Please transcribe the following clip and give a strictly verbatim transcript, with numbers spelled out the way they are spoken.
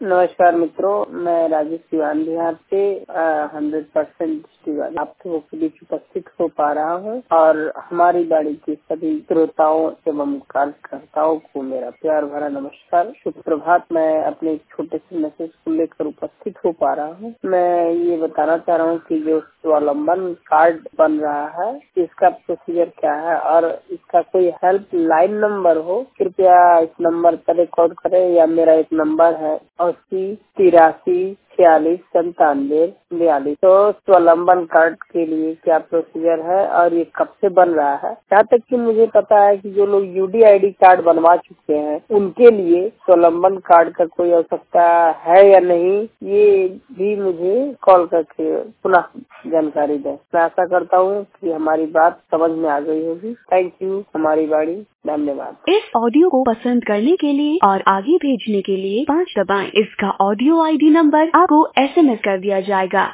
नमस्कार मित्रों, मैं राजेश सिवान बिहार से हंड्रेड परसेंट आपके के बीच उपस्थित हो पा रहा हूँ और हमारी बाड़ी के सभी श्रोताओं एवं कार्यकर्ताओं को मेरा प्यार भरा नमस्कार, शुभ प्रभात। मैं अपने छोटे से मैसेज को लेकर उपस्थित हो पा रहा हूँ। मैं ये बताना चाह रहा हूँ कि जो स्वावलंबन कार्ड बन रहा है इसका प्रोसीजर क्या है और इसका कोई हेल्प लाइन नंबर हो, कृपया इस नंबर पर रिकॉर्ड करें या मेरा एक नंबर है अस्सी तिरासी छियालीस संतानवे बयालीस। तो स्वावलंबन कार्ड के लिए क्या प्रोसीजर है और ये कब से बन रहा है? जहाँ तक कि मुझे पता है कि जो लोग यूडीआईडी कार्ड बनवा चुके हैं उनके लिए स्वावलंबन कार्ड का कोई आवश्यकता है या नहीं, ये भी मुझे कॉल करके पुनः जानकारी दें। मैं आशा करता हूँ कि हमारी बात समझ में आ गई होगी। Thank you. हमारी बाड़ी, धन्यवाद। इस ऑडियो को पसंद करने के लिए और आगे भेजने के लिए पाँच दबाएं। इसका ऑडियो आईडी नंबर आपको एसएमएस कर दिया जाएगा।